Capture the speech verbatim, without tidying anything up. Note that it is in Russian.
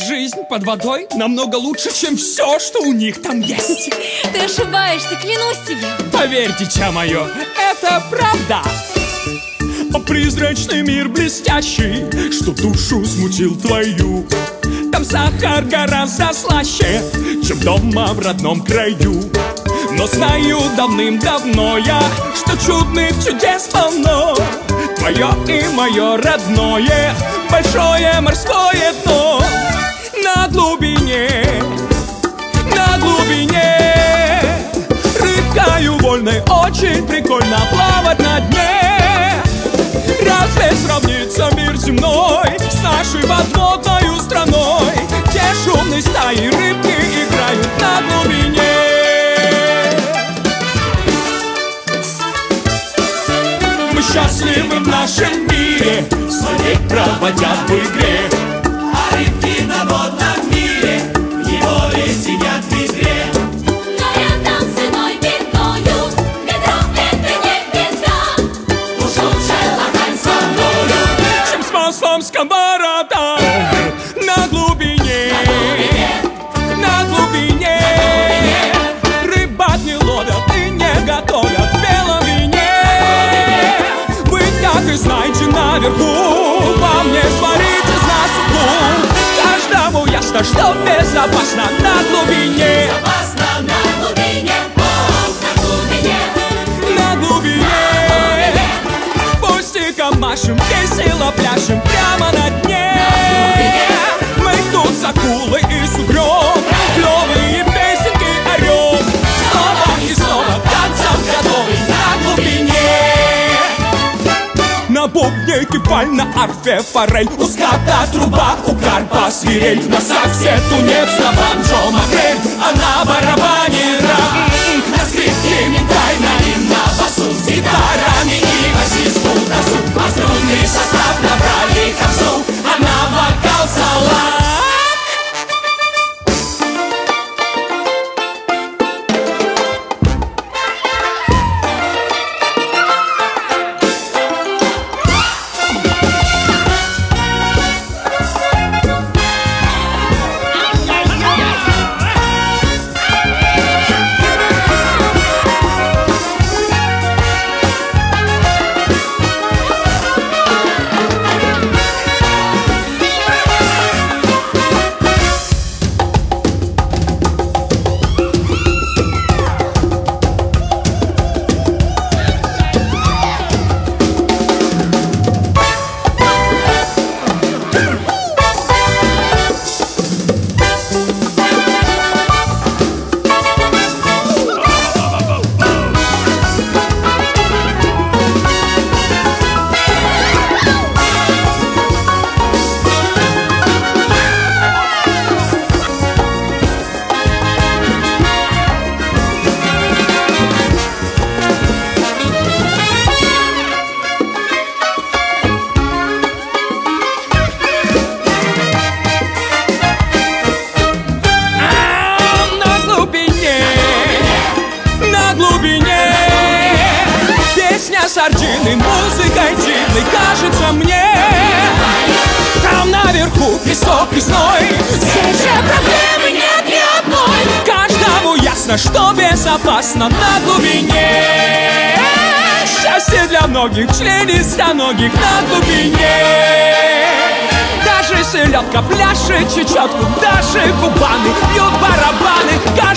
жизнь под водой намного лучше, чем все, что у них там есть. Ты ошибаешься, клянусь тебе. Поверь, дитя мое, это правда. Призрачный мир блестящий, что душу смутил твою. Там сахар гораздо слаще, чем дома в родном краю. Но знаю давным-давно я, что чудных чудес полно. Твое и мое родное большое морское дно. На глубине, на глубине рыбкою вольной очень прикольно плавать на дне. Разве сравнится мир земной с нашей подводной страной, где шумные стаи рыбки играют на глубине? Мы счастливы в нашем мире, злодей проводят в игре. А рыбки на водном мире в неволе сидят в ведре. Но рядом с иной бедною ведро это не беда. Уж лучше лакань со мною, чем с маслом сковорода. На глубине, на глубине рыбак не ловят и не готовят в белом вине. Вы так и знаете наверху, вам не сварите на суку. Каждому ясно, что безопасно на глубине. безопасно на глубине, о, на глубине. На глубине пустиком машем, весело пляшем прямо на дне. Мы тут с акулой и с угрём клёвые песенки орём. Снова и снова танцам готовы на глубине. На бубне кефаль, на арфе форель, у ската труба, у карпа свирель. На саксе тунец, на банджо макрель, а на барабане рам. На скрипке минтай, на на басу, с гитарами и басисту досу. А струнный состав набрали ковсу, а на вокал салат. Сардины, музыкой дивной кажется мне. Там наверху песок лесной, Здесь же проблемы нет ни одной. каждому ясно, что безопасно на глубине. Счастье для многих, членистоногих на глубине. Даже селедка пляшет чечетку, даже кубаны бьют барабаны.